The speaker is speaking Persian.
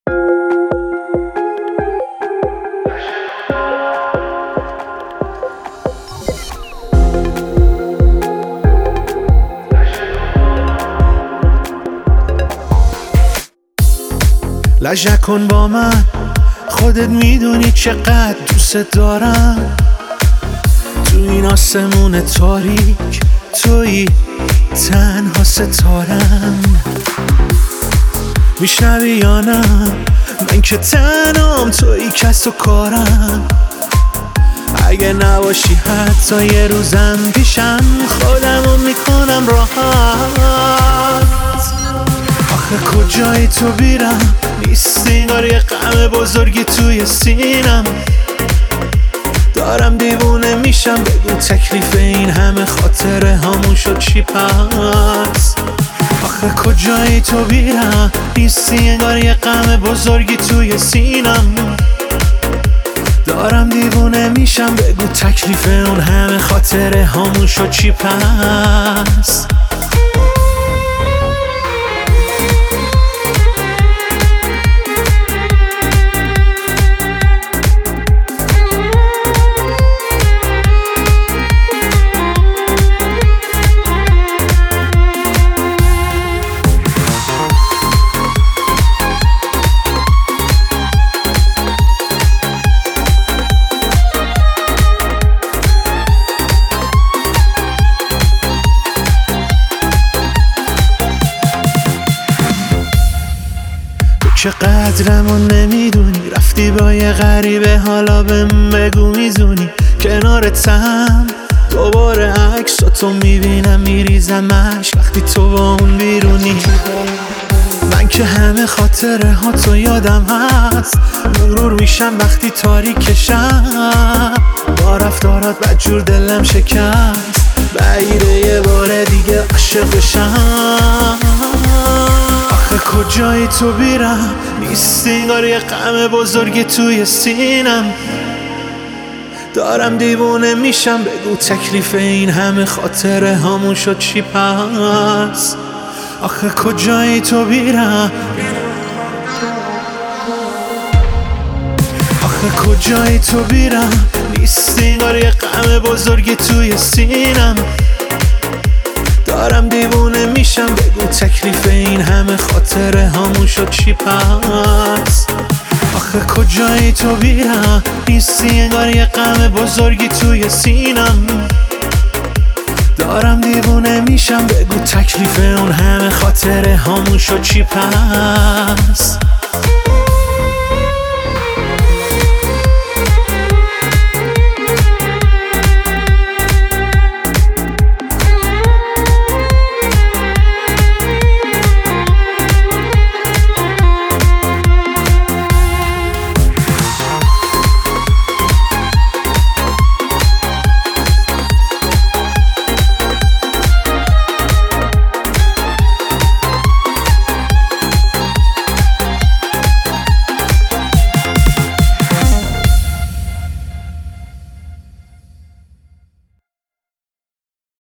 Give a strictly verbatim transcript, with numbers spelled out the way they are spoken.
لجه کن با من، خودت میدونی چقدر دوست دارم. تو این آسمون تاریک تویی تنها ستارم. میشنوی یا نه؟ من که تنهام، تویی کس و کارم. اگه نباشی حتی یه روزم پیشم، خودمو میکنم راحت. آخه کجایی تو بیرم؟ نیست انگار یه غم بزرگی توی سینم. دارم دیوونه میشم، بگو تکلیف این همه خاطره هامون شد چی پس؟ آخه کجایی تو بیرم؟ نیستی انگار یه غم بزرگی توی سینم. دارم دیوونه میشم، بگو تکلیف اون همه خاطره هامون شد چی پس؟ چه قدرمو نمیدونی، رفتی با یه غریبه، حالا بهم بگو میزونی کنارتم. دوباره عکساتو میبینم میریزم اشک وقتی تو با اون بیرونی. من که همه خاطره ها تو یادم هست، مغرور میشم وقتی تاریکشم. با رفتارات بدجور دلم شکست، بعیده یه بار دیگه عاشق بشم. آخه کجایی تو بیرم؟ نیست انگار یه غم بزرگی توی سینم. دارم دیوونه میشم، بگو تکلیف این همه خاطره هامون شد چی پس؟ آخه کجایی تو بیرم؟ آخه کجایی تو بیرم؟ نیست انگار یه غم بزرگی توی سینم. دارم دیوونه میشم، بگو تکلیف این همه خاطره هامون شد چی پس؟ آخه کجایی تو بیرم؟ نیستی انگار یه غم بزرگی توی سینم. دارم دیوونه میشم، بگو تکلیف اون همه خاطره هامون شد چی پس؟